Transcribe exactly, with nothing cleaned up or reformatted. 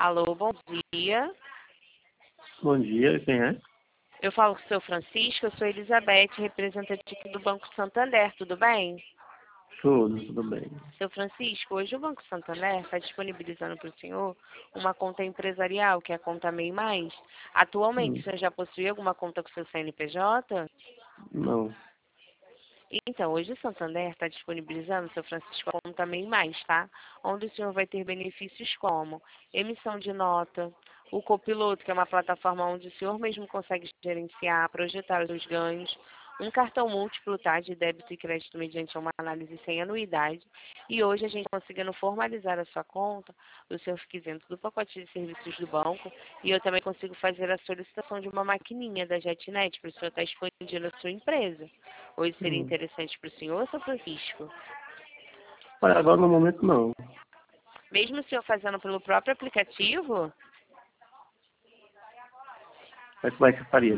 Alô, bom dia. Bom dia, quem é? Eu falo com o seu Francisco, eu sou Elizabeth, representante aqui do Banco Santander, tudo bem? Tudo, tudo bem. Seu Francisco, hoje o Banco Santander está disponibilizando para o senhor uma conta empresarial, que é a conta MEI Mais. Atualmente, Hum, o senhor já possui alguma conta com seu C N P J? Não. Então, hoje o Santander está disponibilizando, seu Francisco, a conta MEI Mais, tá? Onde o senhor vai ter benefícios como emissão de nota, o copiloto, que é uma plataforma onde o senhor mesmo consegue gerenciar, projetar os seus ganhos, um cartão múltiplo, tá, de débito e crédito mediante uma análise sem anuidade. E hoje a gente conseguindo formalizar a sua conta, o senhor fica isento do pacote de serviços do banco e eu também consigo fazer a solicitação de uma maquininha da JetNet para o senhor estar expandindo a sua empresa. Hoje seria Hum. interessante para o senhor, seu Francisco? Olha, agora no momento não. Mesmo o senhor fazendo pelo próprio aplicativo? Mas como é que faria?